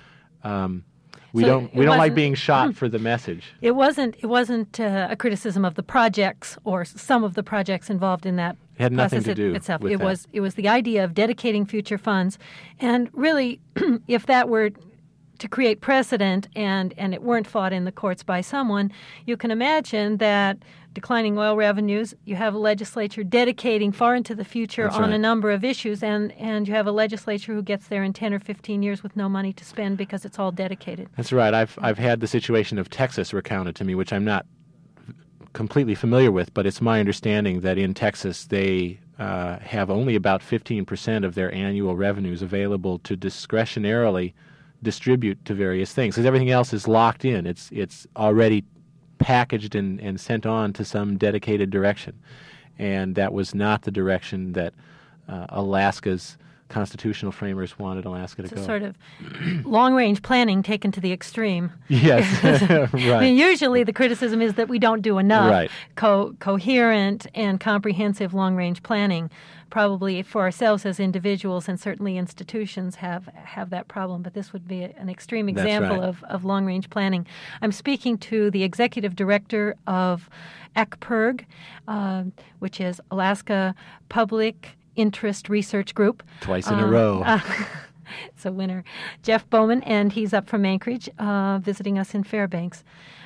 Speaker 2: We don't like being shot for the message.
Speaker 1: It wasn't a criticism of the projects or some of the projects involved in that.
Speaker 2: It had nothing to do
Speaker 1: itself.
Speaker 2: with that.
Speaker 1: It was the idea of dedicating future funds, and really, if that were to create precedent and it weren't fought in the courts by someone, you can imagine that declining oil revenues, you have a legislature dedicating far into the future
Speaker 2: That's
Speaker 1: on
Speaker 2: right.
Speaker 1: a number of issues, and you have a legislature who gets there in 10 or 15 years with no money to spend because it's all dedicated.
Speaker 2: That's right. I've had the situation of Texas recounted to me, which I'm not completely familiar with, but it's my understanding that in Texas they have only about 15% of their annual revenues available to discretionarily distribute to various things, because everything else is locked in. It's already packaged and sent on to some dedicated direction. And that was not the direction that Alaska's constitutional framers wanted Alaska to go.
Speaker 1: It's a sort of long-range planning taken to the extreme.
Speaker 2: Yes, right.
Speaker 1: I mean, usually the criticism is that we don't do enough
Speaker 2: Right.
Speaker 1: Coherent and comprehensive long-range planning. Probably for ourselves as individuals and certainly institutions have that problem, but this would be an extreme
Speaker 2: That's
Speaker 1: example
Speaker 2: right.
Speaker 1: of long-range planning. I'm speaking to the executive director of ACPERG, which is Alaska Public Interest Research Group.
Speaker 2: Twice in a row.
Speaker 1: It's a winner. Jeff Bowman, and he's up from Anchorage, visiting us in Fairbanks.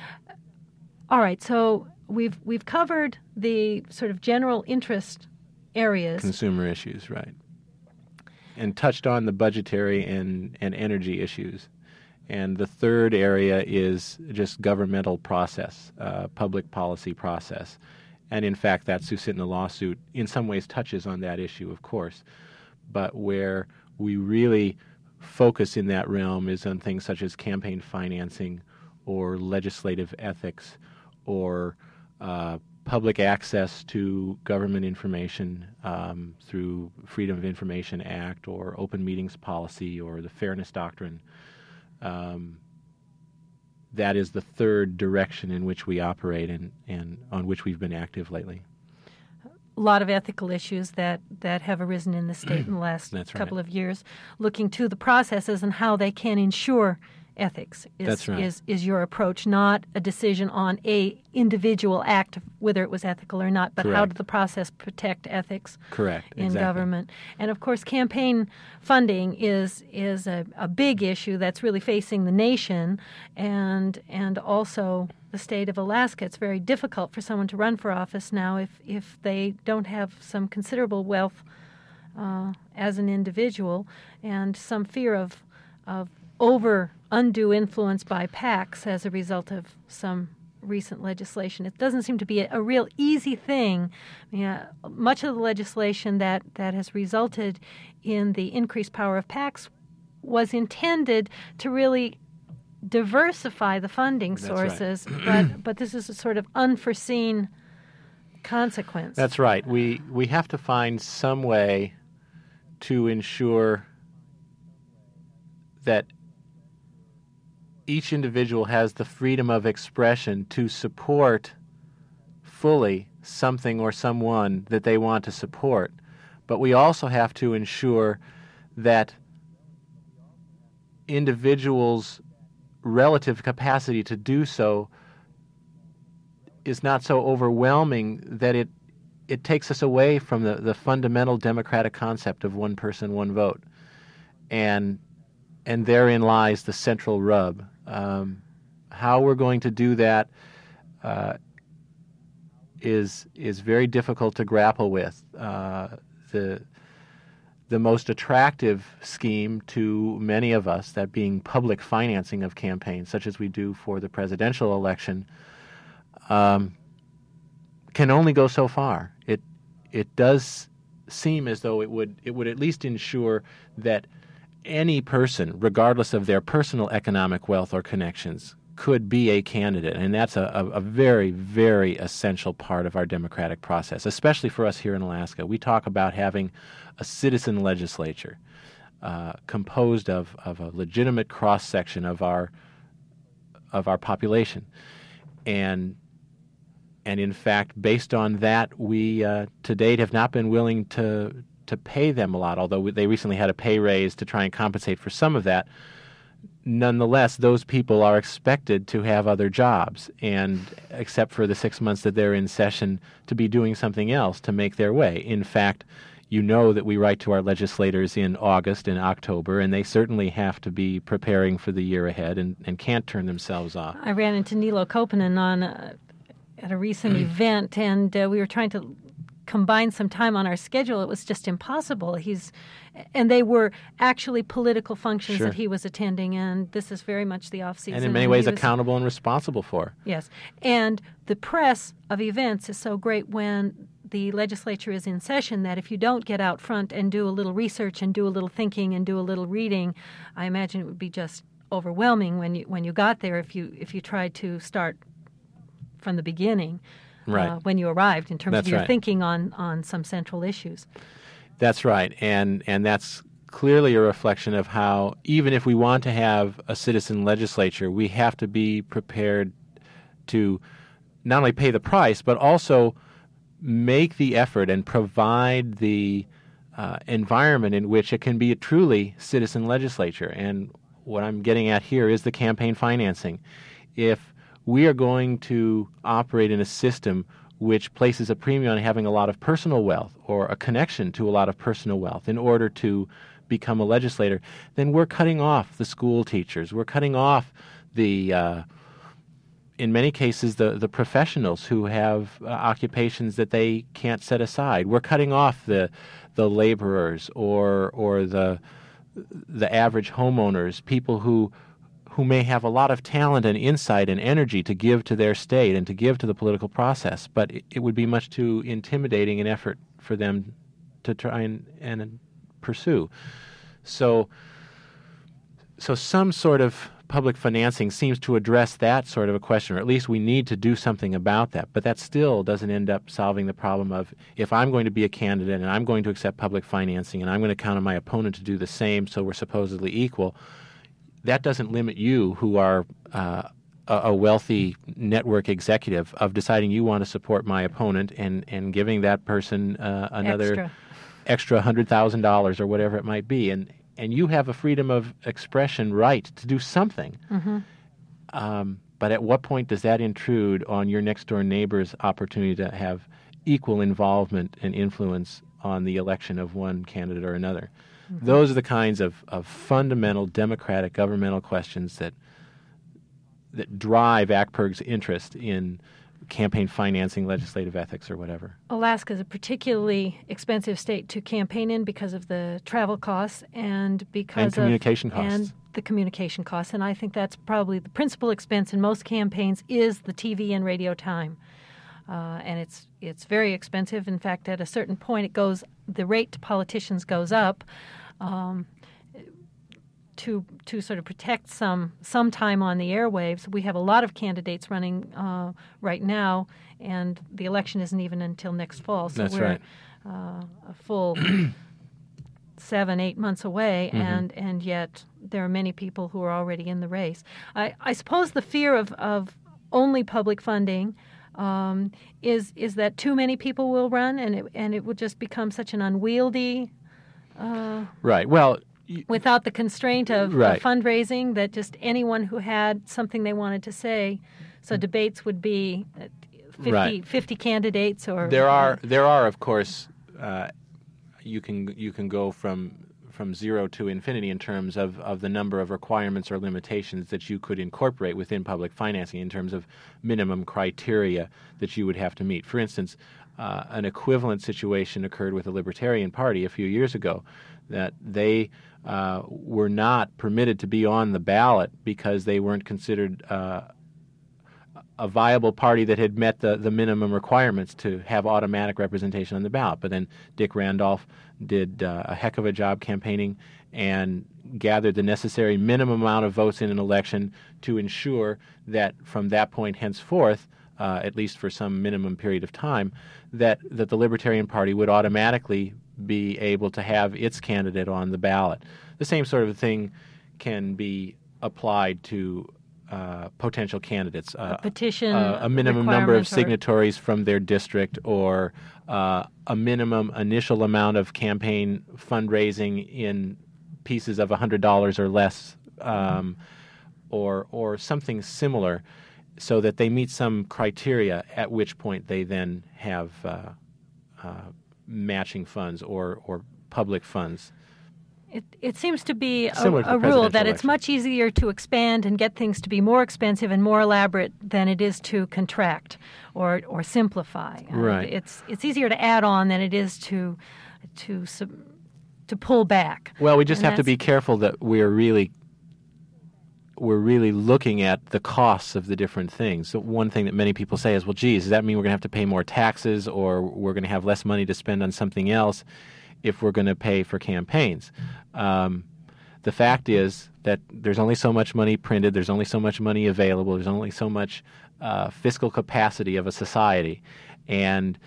Speaker 1: All right, so we've covered the sort of general interest areas.
Speaker 2: Consumer issues, right. And touched on the budgetary and energy issues. And the third area is just governmental process, public policy process. And in fact, that Susitna lawsuit in some ways touches on that issue, of course. But where we really focus in that realm is on things such as campaign financing or legislative ethics or public access to government information through Freedom of Information Act or Open Meetings Policy or the Fairness Doctrine. That is the third direction in which we operate and on which we've been active lately.
Speaker 1: A lot of ethical issues that have arisen in the state in the last
Speaker 2: That's right.
Speaker 1: couple of years, looking to the processes and how they can ensure ethics
Speaker 2: That's right.
Speaker 1: is your approach, not a decision on a individual act, whether it was ethical or not, but how
Speaker 2: Correct.
Speaker 1: did the process protect ethics
Speaker 2: Correct.
Speaker 1: in
Speaker 2: Exactly.
Speaker 1: government. And of course, campaign funding is a big issue that's really facing the nation and also the state of Alaska. It's very difficult for someone to run for office now if they don't have some considerable wealth as an individual, and some fear of undue influence by PACs as a result of some recent legislation. It doesn't seem to be a real easy thing. Much of the legislation that has resulted in the increased power of PACs was intended to really diversify the funding sources, right. but this is a sort of unforeseen consequence.
Speaker 2: That's right. We have to find some way to ensure that each individual has the freedom of expression to support fully something or someone that they want to support. But we also have to ensure that individuals' relative capacity to do so is not so overwhelming that it takes us away from the fundamental democratic concept of one person, one vote. And therein lies the central rub. How we're going to do that is very difficult to grapple with. The most attractive scheme to many of us, that being public financing of campaigns, such as we do for the presidential election, can only go so far. It does seem as though it would at least ensure that any person, regardless of their personal economic wealth or connections, could be a candidate. And that's a very, very essential part of our democratic process, especially for us here in Alaska. We talk about having a citizen legislature composed of a legitimate cross-section of our population. And in fact, based on that, we to date have not been willing to pay them a lot, although they recently had a pay raise to try and compensate for some of that. Nonetheless, those people are expected to have other jobs, and except for the 6 months that they're in session, to be doing something else to make their way. In fact, you know that we write to our legislators in August and October, and they certainly have to be preparing for the year ahead and can't turn themselves off.
Speaker 1: I ran into Nilo Koponen at a recent event, and we were trying to combine some time on our schedule. It was just impossible. And they were actually political functions that he was attending, and this is very much the off-season.
Speaker 2: And in many ways accountable and responsible for.
Speaker 1: Yes. And the press of events is so great when the legislature is in session that if you don't get out front and do a little research and do a little thinking and do a little reading, I imagine it would be just overwhelming when you got there if you tried to start from the beginning.
Speaker 2: Right.
Speaker 1: When you arrived in terms
Speaker 2: That's
Speaker 1: of your
Speaker 2: right.
Speaker 1: thinking on some central issues.
Speaker 2: That's right. And that's clearly a reflection of how, even if we want to have a citizen legislature, we have to be prepared to not only pay the price, but also make the effort and provide the environment in which it can be a truly citizen legislature. And what I'm getting at here is the campaign financing. If we are going to operate in a system which places a premium on having a lot of personal wealth or a connection to a lot of personal wealth in order to become a legislator, then we're cutting off the school teachers. We're cutting off in many cases, the professionals who have occupations that they can't set aside. We're cutting off the laborers or the average homeowners, people who may have a lot of talent and insight and energy to give to their state and to give to the political process, but it would be much too intimidating an effort for them to try and pursue. So some sort of public financing seems to address that sort of a question, or at least we need to do something about that. But that still doesn't end up solving the problem of, if I'm going to be a candidate and I'm going to accept public financing and I'm going to count on my opponent to do the same, so we're supposedly equal, that doesn't limit you, who are a wealthy network executive, of deciding you want to support my opponent and giving that person another extra $100,000 or whatever it might be. And you have a freedom of expression right to do something. Mm-hmm. But at what point does that intrude on your next-door neighbor's opportunity to have equal involvement and influence on the election of one candidate or another? Mm-hmm. Those are the kinds of fundamental democratic governmental questions that drive ACPIRG's interest in campaign financing, legislative ethics, or whatever.
Speaker 1: Alaska is a particularly expensive state to campaign in because of the travel costs and because
Speaker 2: communication costs.
Speaker 1: And the communication costs. And I think that's probably the principal expense in most campaigns is the TV and radio time. And it's very expensive. In fact, at a certain point, the rate to politicians goes up to sort of protect some time on the airwaves. We have a lot of candidates running right now, and the election isn't even until next fall. So
Speaker 2: That's
Speaker 1: we're
Speaker 2: right.
Speaker 1: A full 7-8 months away, and yet there are many people who are already in the race. I suppose the fear of only public funding is that too many people will run, and it will just become such an unwieldy.
Speaker 2: Right. Well.
Speaker 1: Without the constraint of fundraising, that just anyone who had something they wanted to say, so debates would be 50 candidates, or
Speaker 2: there are of course you can go from 0 to infinity in terms of the number of requirements or limitations that you could incorporate within public financing in terms of minimum criteria that you would have to meet. For instance, an equivalent situation occurred with the Libertarian Party a few years ago, that they were not permitted to be on the ballot because they weren't considered a viable party that had met the minimum requirements to have automatic representation on the ballot. But then Dick Randolph did a heck of a job campaigning and gathered the necessary minimum amount of votes in an election to ensure that from that point henceforth, at least for some minimum period of time, that the Libertarian Party would automatically be able to have its candidate on the ballot. The same sort of thing can be applied to potential candidates.
Speaker 1: A petition,
Speaker 2: a minimum number of signatories from their district, or a minimum initial amount of campaign fundraising in pieces of $100 or less, or something similar, so that they meet some criteria, at which point they then have matching funds or public funds.
Speaker 1: It seems to be a rule that it's much easier to expand and get things to be more expensive and more elaborate than it is to contract or simplify.
Speaker 2: Right.
Speaker 1: It's easier to add on than it is to pull back.
Speaker 2: Well, we just have to be careful that we're really looking at the costs of the different things. So one thing that many people say is, well, geez, does that mean we're going to have to pay more taxes, or we're going to have less money to spend on something else if we're going to pay for campaigns? The fact is that there's only so much money printed, there's only so much money available, there's only so much fiscal capacity of a society, and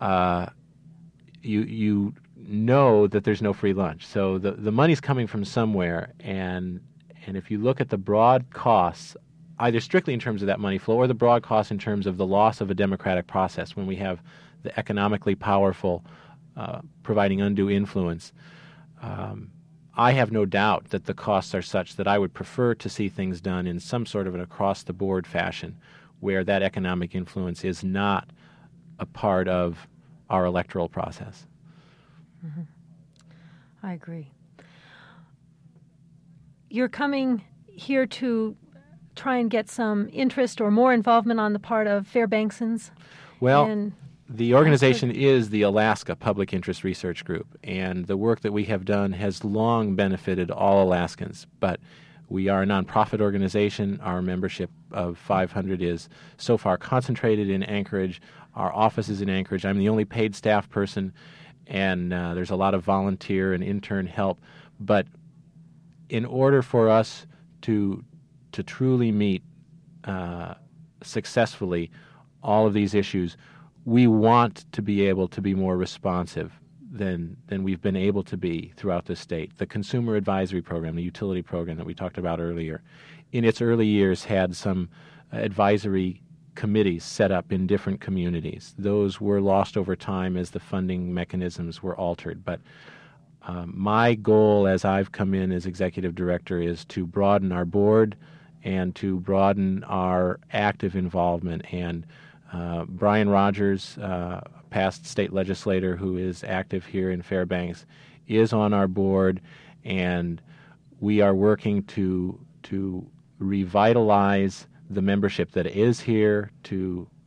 Speaker 2: you know that there's no free lunch. So the money's coming from somewhere, and if you look at the broad costs, either strictly in terms of that money flow or the broad costs in terms of the loss of a democratic process, when we have the economically powerful providing undue influence, I have no doubt that the costs are such that I would prefer to see things done in some sort of an across-the-board fashion where that economic influence is not a part of our electoral process.
Speaker 1: Mm-hmm. I agree. You're coming here to try and get some interest or more involvement on the part of Fairbanksons?
Speaker 2: Well, the organization is the Alaska Public Interest Research Group, and the work that we have done has long benefited all Alaskans. But we are a nonprofit organization. Our membership of 500 is so far concentrated in Anchorage. Our office is in Anchorage. I'm the only paid staff person, and there's a lot of volunteer and intern help. But in order for us to truly meet successfully all of these issues, we want to be able to be more responsive than we've been able to be throughout the state. The Consumer Advisory Program, the utility program that we talked about earlier, in its early years had some advisory committees set up in different communities. Those were lost over time as the funding mechanisms were altered. But my goal as I've come in as executive director is to broaden our board and to broaden our active involvement. And Brian Rogers, past state legislator who is active here in Fairbanks, is on our board, and we are working to revitalize the membership that is here, to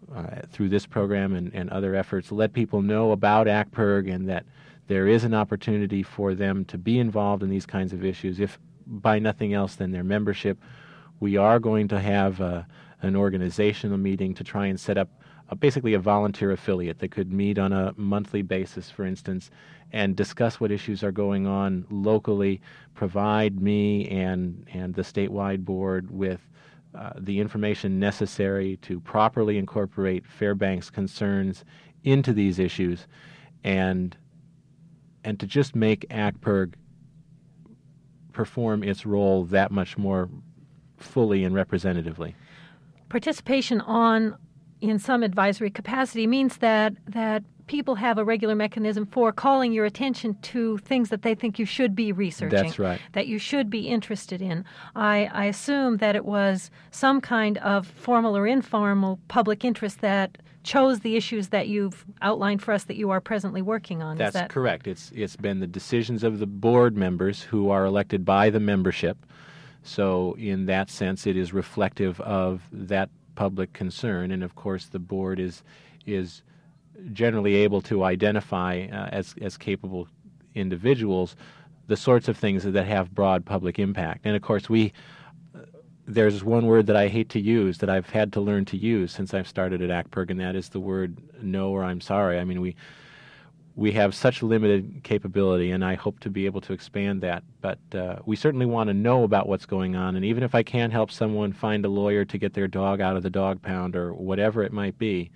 Speaker 2: through this program and other efforts, let people know about ACPIRG and that there is an opportunity for them to be involved in these kinds of issues, if by nothing else than their membership. We are going to have an organizational meeting to try and set up basically a volunteer affiliate that could meet on a monthly basis, for instance, and discuss what issues are going on locally, provide me and the statewide board with the information necessary to properly incorporate Fairbanks' concerns into these issues, and to just make ACPIRG perform its role that much more fully and representatively.
Speaker 1: Participation in some advisory capacity means that people have a regular mechanism for calling your attention to things that they think you should be researching.
Speaker 2: That's right.
Speaker 1: That you should be interested in. I assume that it was some kind of formal or informal public interest that chose the issues that you've outlined for us that you are presently working on.
Speaker 2: That's correct. It's been the decisions of the board members who are elected by the membership. So in that sense, it is reflective of that public concern, and of course the board is generally able to identify as capable individuals the sorts of things that have broad public impact. And of course there's one word that I hate to use that I've had to learn to use since I've started at ACPIRG, and that is the word no or I'm sorry. I mean, we have such limited capability, and I hope to be able to expand that. But we certainly want to know about what's going on, and even if I can't help someone find a lawyer to get their dog out of the dog pound or whatever it might be,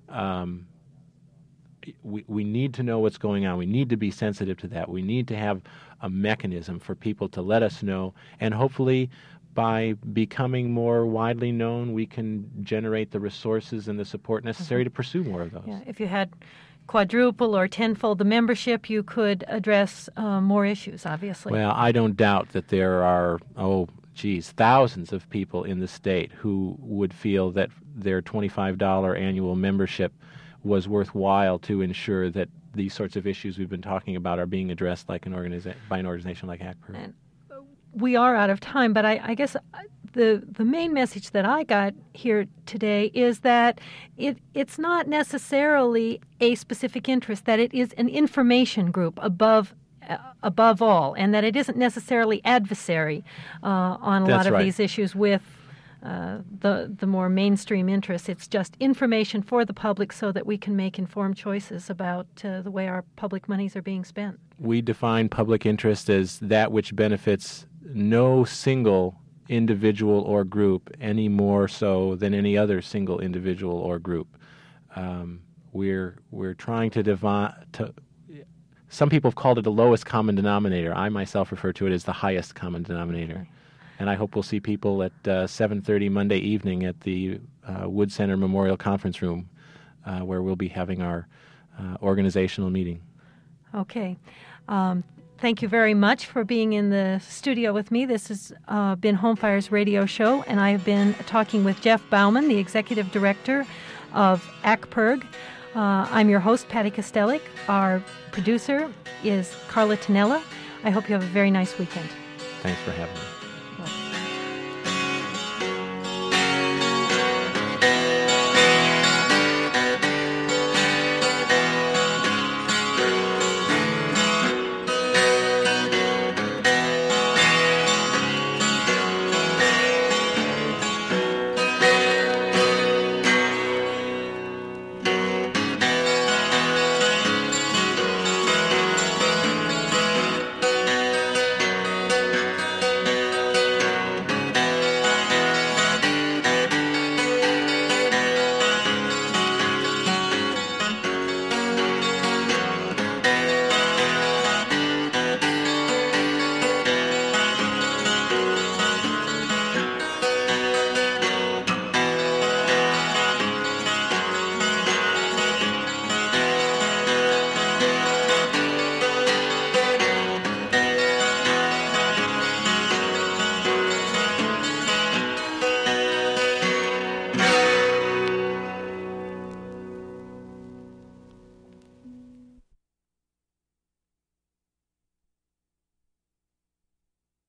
Speaker 2: we need to know what's going on. We need to be sensitive to that. We need to have a mechanism for people to let us know, and hopefully by becoming more widely known, we can generate the resources and the support necessary to pursue more of those.
Speaker 1: Yeah, if you had quadruple or tenfold the membership, you could address more issues, obviously.
Speaker 2: Well, I don't doubt that there are, thousands of people in the state who would feel that their $25 annual membership was worthwhile to ensure that these sorts of issues we've been talking about are being addressed by an organization like ACPIRG.
Speaker 1: And we are out of time, but I guess the main message that I got here today is that it's not necessarily a specific interest, that it is an information group above all, and that it isn't necessarily adversary on a lot of these issues with the more mainstream interests. It's just information for the public so that we can make informed choices about the way our public monies are being spent.
Speaker 2: We define public interest as that which benefits no single individual or group any more so than any other single individual or group. We're trying to some people have called it the lowest common denominator. I myself refer to it as the highest common denominator. Okay. And I hope we'll see people at 7:30 Monday evening at the Wood Center Memorial Conference Room, where we'll be having our organizational meeting.
Speaker 1: Okay. Thank you very much for being in the studio with me. This has been Home Fire's radio show, and I have been talking with Jeff Bauman, the Executive Director of ACPIRG. I'm your host, Patty Kostelik. Our producer is Carla Tonella. I hope you have a very nice weekend.
Speaker 2: Thanks for having me.